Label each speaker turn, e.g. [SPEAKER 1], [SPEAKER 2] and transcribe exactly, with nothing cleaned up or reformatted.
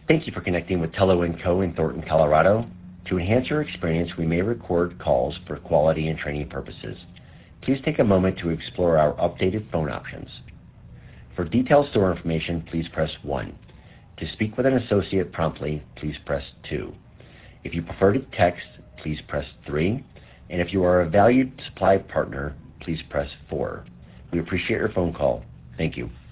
[SPEAKER 1] Thank you for connecting with Tello and Co. in Thornton, Colorado. To enhance your experience, we may record calls for quality and training purposes. Please take a moment to explore our updated phone options. For detailed store information, please press one. To speak with an associate promptly, please press two. If you prefer to text, please press three. And if you are a valued supply partner, please press four. We appreciate your phone call. Thank you.